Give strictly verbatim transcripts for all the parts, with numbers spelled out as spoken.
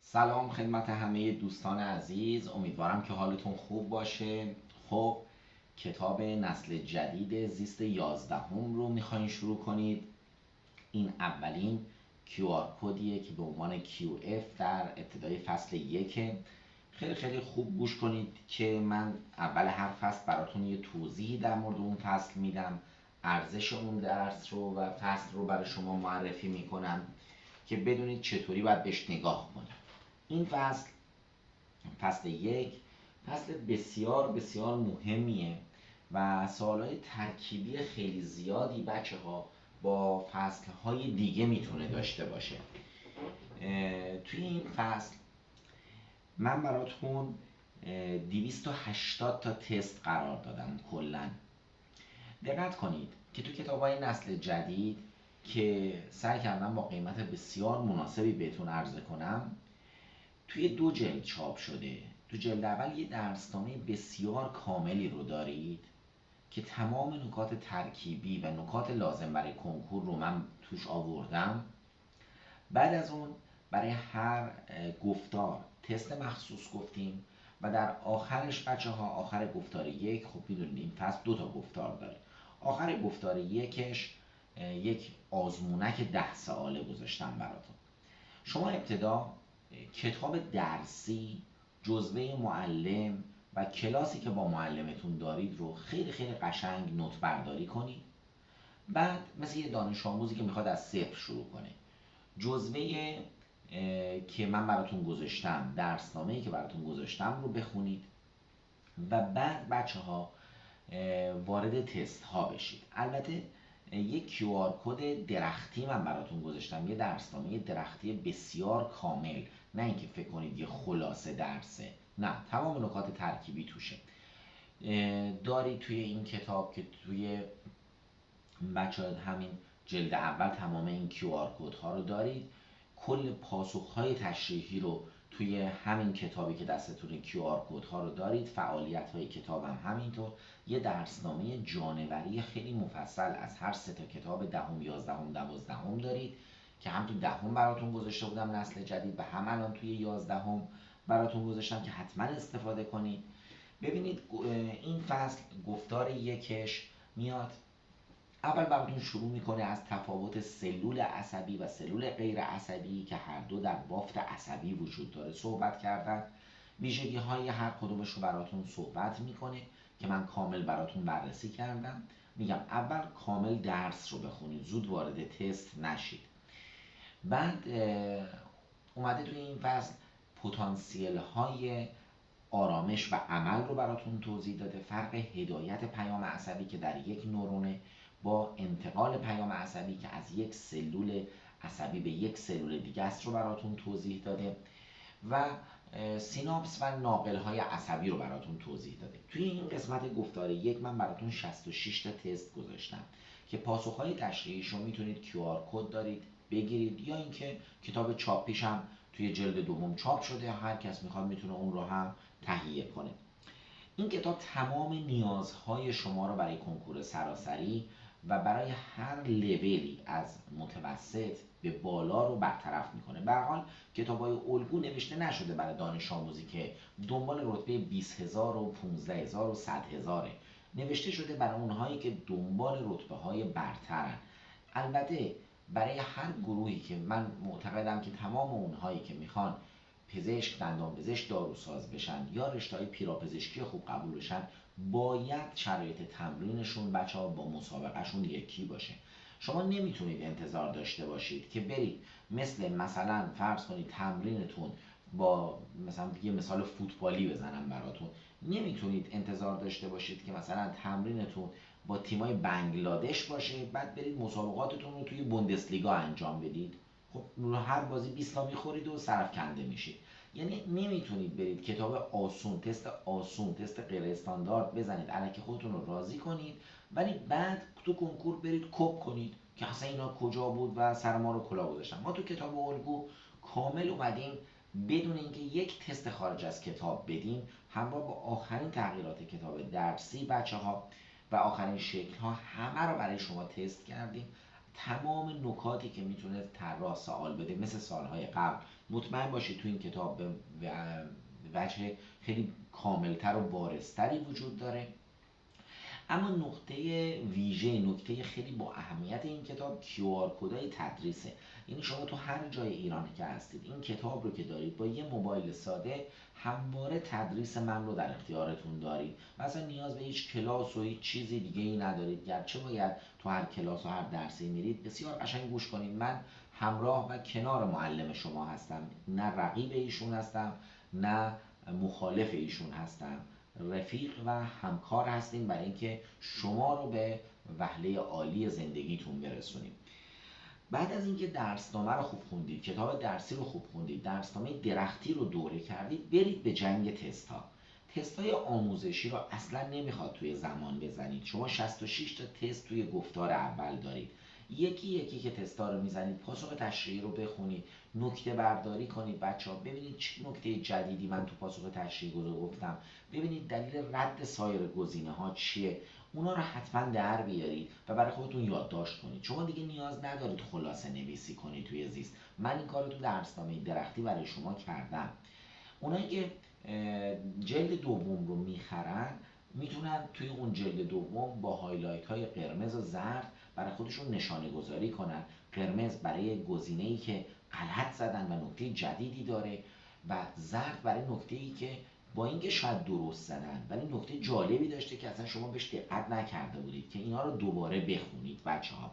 سلام خدمت همه دوستان عزیز، امیدوارم که حالتون خوب باشه. خب کتاب نسل جدید زیست یازدهم رو میخواین شروع کنید. این اولین کیو آر کدیه که به عنوان کیو اف در ابتدای فصل یک. خیلی خیلی خوب گوش کنید که من اول هر فصل براتون یه توضیحی در مورد اون فصل میدم، ارزش اون درس رو و فصل رو برای شما معرفی میکنم که بدونید چطوری باید بهش نگاه کنید. این فصل فصل یک فصل بسیار بسیار مهمیه و سوالهای ترکیبی خیلی زیادی بچه ها با فصل های دیگه میتونه داشته باشه. توی این فصل من براتون دویست و هشتاد تا تست قرار دادم کلن. دقت کنید که تو کتاب های نسل جدید که سعی کردم با قیمت بسیار مناسبی بهتون عرضه کنم، توی دو جلد چاپ شده. تو جلد اول یه درسنامه بسیار کاملی رو دارید که تمام نکات ترکیبی و نکات لازم برای کنکور رو من توش آوردم. بعد از اون برای هر گفتار تست مخصوص گفتیم و در آخرش بچه ها آخر گفتار یک، خب میدونید این فصل دو تا گفتار داره، آخر گفتار یکش یک آزمونک ده سواله گذاشتم براتون. شما ابتدا کتاب درسی، جزوه معلم و کلاسی که با معلمتون دارید رو خیلی خیلی قشنگ نوت برداری کنید. بعد مثل یه دانش آموزی که میخواد از صفر شروع کنه، جزوه که من براتون گذاشتم، درسنامه‌ای که براتون گذاشتم رو بخونید و بعد بچه ها وارد تست ها بشید. البته یک کیو آر کد درختی من براتون گذاشتم، یه درسنامه درختی بسیار کامل، نه اینکه فکر کنید یه خلاصه درسه، نه، تمام نکات ترکیبی توشه. دارید توی این کتاب که توی بچه همین جلد اول تمام این کیو آر کد ها رو دارید، کل پاسخ های تشریحی رو توی همین کتابی که دستتون کیو آر کد ها رو دارید، فعالیت های کتاب هم همینطور، یه درسنامه جانوری خیلی مفصل از هر سه تا کتاب دهم، یازدهم، دوازدهم دارید که هم تو دهم براتون گذاشته بودم نسل جدید و هم الان توی یازدهم براتون گذاشتم که حتما استفاده کنید. ببینید این فصل گفتار یکش میاد اول براتون شروع میکنه از تفاوت سلول عصبی و سلول غیر عصبی که هر دو در بافت عصبی وجود داره صحبت کردن. ویژگی های هر کدومش رو براتون صحبت میکنه که من کامل براتون بررسی کردم. میگم اول کامل درس رو بخونید، زود وارد تست نشید. بعد اومده توی این فصل پتانسیل های آرامش و عمل رو براتون توضیح داده، فرق هدایت پیام عصبی که در یک نورونه با انتقال پیام عصبی که از یک سلول عصبی به یک سلول دیگه است رو براتون توضیح داده و سیناپس و ناقل های عصبی رو براتون توضیح داده. توی این قسمت گفتار یک من براتون شصت و شش تا تست گذاشتم که پاسخ های تشریحیش رو میتونید کیو آر کد دارید بگیرید یا اینکه کتاب چاپیش هم توی جلد دوم چاپ شده، هر کس میخواد میتونه اون رو هم تهیه کنه. این کتاب تمام نیازهای شما رو برای کنکور سراسری و برای هر لولی از متوسط به بالا رو برطرف میکنه. به هر حال کتاب‌های الگو نوشته نشده برای دانش آموزی که دنبال رتبه بیست هزار و پانزده هزار و صد هزاره، نوشته شده برای اونهایی که دنبال رتبه های برترن. البته برای هر گروهی که من معتقدم که تمام اونهایی که میخوان پزشک، دندان پزشک، داروساز بشن یا رشته‌های پیراپزشکی خوب قبول بشن، باید شرایط تمرینشون بچه ها با مسابقهشون یکی باشه. شما نمیتونید انتظار داشته باشید که برید مثل مثلا فرض کنید تمرینتون با مثلا یه مثال فوتبالی بزنم براتون، نمیتونید انتظار داشته باشید که مثلا تمرینتون با تیمای بنگلادش باشه بعد برید مسابقاتتون رو توی بوندسلیگا انجام بدید. خب هر بازی بیست تا میخورید و سرفکنده میشید. یعنی نمیتونید برید کتاب آسون، تست آسون، تست غیر استاندارد بزنید الکی خودتون رو راضی کنید ولی بعد تو کنکور برید کپ کنید که اصلا اینا کجا بود و سر ما رو کلا گذاشتن. ما تو کتاب الگو کامل اومدیم بدون اینکه یک تست خارج از کتاب بدیم، همراه با آخرین تغییرات کتاب درسی بچه ها و آخرین شکل ها همه رو برای شما تست کردیم. تمام نکاتی که میتونه طراح سوال بده مثل سالهای قبل مطمئن باشید تو این کتاب به وجه خیلی کاملتر و بارزتری وجود داره. اما نقطه ویژه، نکته خیلی با اهمیت این کتاب کیو آر کدای تدریسه. یعنی شما تو هر جای ایران که هستید این کتاب رو که دارید با یه موبایل ساده همواره تدریس من رو در اختیارتون دارید. مثلا نیاز به هیچ کلاس و هیچ چیزی دیگه ای ندارید، گرچه باید تو هر کلاس و هر درسی میرید بسیار قشنگ گوش کنید. من همراه و کنار معلم شما هستم، نه رقیب ایشون هستم نه مخالف ایشون هستم، رفیق و همکار هستیم برای اینکه شما رو به وهله عالی زندگیتون برسونیم. بعد از اینکه درسنامه رو خوب خوندید، کتاب درسی رو خوب خوندید، درسنامه درختی رو دوره کردید، برید به جنگ تستا. تستای آموزشی رو اصلا نمیخواد توی زمان بزنید. شما شصت و شش تا تست توی گفتار اول دارید. یکی یکی که تستا رو میزنید پاسخ تشریحی رو بخونید، نکته برداری کنید بچه ها، ببینید چه نکته جدیدی من تو پاسخ تشریحی گفتم، ببینید دلیل رد سایر گزینه ها چیه، اونا رو حتما در بیارید و برای خودتون یادداشت کنید. شما دیگه نیاز ندارید خلاصه نویسی کنید توی زیست. من این کار رو تو درسنامه درختی برای شما کردم. اونایی که جلد دوم رو میخرن میتونن توی اون جلد دوم با هایلایت های قرمز و زرد برای خودشون نشانه گذاری کنن. قرمز برای گزینه‌ای که غلط زدن و نکته جدیدی داره و زرد برای نکته‌ای که با اینکه شاید درست زدن ولی نکته جالبی داشته که اصلا شما بهش دقت نکرده بودید، که اینا رو دوباره بخونید بچه ها.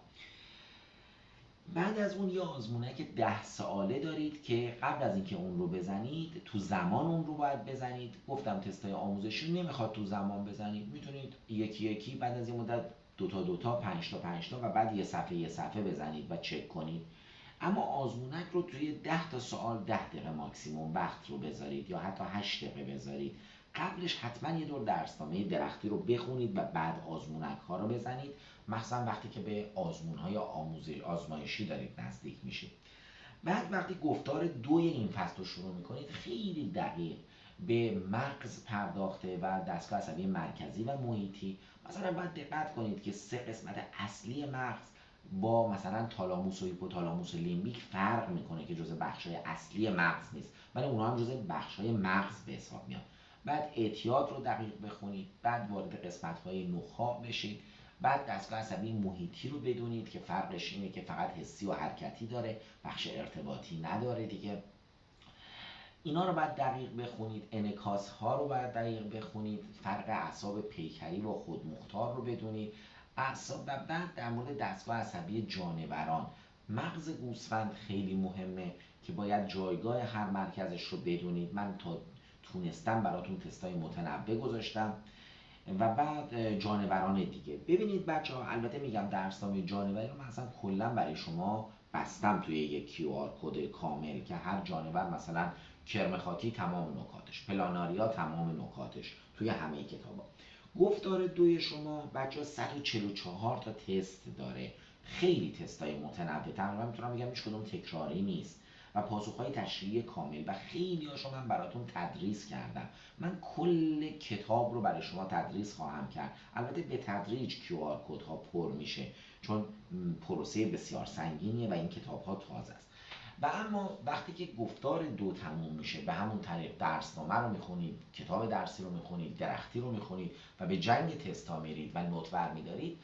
بعد از اون یه آزمونک ده سواله دارید که قبل از اینکه اون رو بزنید تو زمان اون رو باید بزنید. گفتم تستای آموزشی نمیخواد تو زمان بزنید، میتونید یکی یکی بعد از این مدت دوتا دوتا پنج تا پنج تا و بعد یه صفحه یه صفحه بزنید و چک کنید. اما آزمونک رو توی ده تا سوال ده دقیقه ماکسیموم وقت رو بذارید یا حتی هشت دقیقه بذارید. قبلش حتما یه دور درسنامه درختی رو بخونید و بعد آزمونک ها رو بزنید، مخصوصا وقتی که به آزمون های آموزش آزمایشی دارید نزدیک میشید. بعد وقتی گفتار دوی این فصل رو شروع میکنید خیلی دقیق به مغز پرداخته و دستگاه عصبی مرکزی و محیطی. مثلا باید دقت کنید که سه قسمت اصلی مغز با مثلا تالاموس و هیپوتالاموس و لیمبیک فرق میکنه که جزء بخشای اصلی مغز نیست، ولی اونها هم جزء بخشای مغز به حساب میاد. بعد اعتیاد رو دقیق بخونید، بعد وارد قسمت های نخاع بشید، بعد دستگاه عصبی محیطی رو بدونید که فرقش اینه که فقط حسی و حرکتی داره، بخش ارتباطی نداره دیگه. اینا رو باید دقیق بخونید. انعکاس ها رو باید دقیق بخونید. فرق اعصاب پیکری و خودمختار رو بدونید. اعصاب و بعد در مورد دستگاه عصبی جانوران، مغز گوسفند خیلی مهمه که باید جایگاه هر مرکزش رو بدونید. من تا تونستم براتون تستای متنوع گذاشتم. و بعد جانوران دیگه. ببینید بچه ها، البته میگم درسنامه جانوری رو من اصلا کلا برای شما بستم توی یک کیو آر کد کامل که هر جانور مثلا کرمخاتی تمام نکاتش، پلاناریا تمام نکاتش توی همه کتابا. گفتار دوی شما بچه ها صد و چهل و چهار تا تست داره، خیلی تستای متنوع، تقریبا میتونم بگم هیچ کدوم تکراری نیست و پاسخهای تشریحی کامل و خیلی هاشو من براتون تدریس کردم. من کل کتاب رو برای شما تدریس خواهم کرد. البته به تدریج کیو آر کد ها پر میشه چون پروسه بسیار سنگینیه و این کتاب ها تازه است. و اما وقتی که گفتار دو تموم میشه به همون طریق درسنامه رو میخونید، کتاب درسی رو میخونید، درختی رو میخونید و به جنگ تستا میرید و نوت برمیدارید،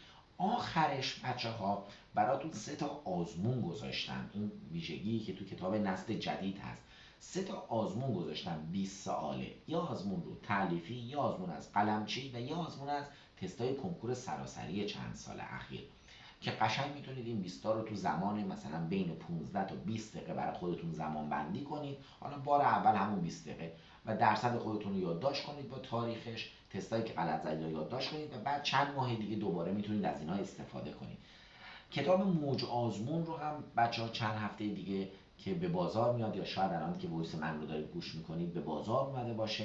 آخرش بچه ها براتون سه تا آزمون گذاشتم. این ویژگی که تو کتاب نسل جدید هست. سه تا آزمون گذاشتم بیست سواله. یه آزمون رو تالیفی، یه آزمون از قلمچی و یه آزمون از تستای کنکور سراسری چند سال اخیر که قشنگ میتونید این بیست تا رو تو زمان مثلا بین پانزده تا بیست دقیقه برای خودتون زمان بندی کنید. حالا بار اول همون بیست دقیقه و درصد خودتون رو یادداشت کنید با تاریخش، تستایی که غلط زدید رو یادداشت کنید و بعد چند ماه دیگه دوباره میتونید از اینها استفاده کنید. کتاب موج آزمون رو هم بچه‌ها چند هفته دیگه که به بازار میاد یا شاید الان که وایس من رو دارید گوش میکنید به بازار اومده باشه،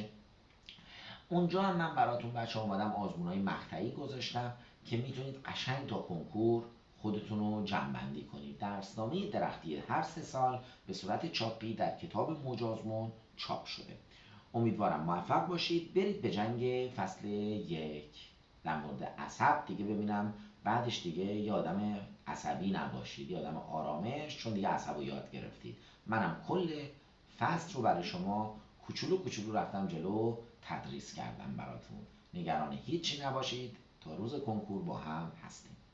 اونجا هم من براتون بچه‌ها اومدم آزمون‌های مقطعی گذاشتم که میتونید قشنگ تا کنکور خودتون رو جمع‌بندی کنید. درسنامه درختی هر سه سال به صورت چاپی در کتاب موج آزمون چاپ شده. امیدوارم موفق باشید. برید به جنگ فصل یک. در مورد عصب دیگه ببینم بعدش دیگه یه آدم عصبی نباشید، یه آدم آرامش، چون دیگه عصب رو یاد گرفتید. منم کل فصل رو برای شما کوچولو کوچولو رفتم جلو تدریس کردم براتون. نگران هیچی نباشید، تا روز کنکور با هم هستیم.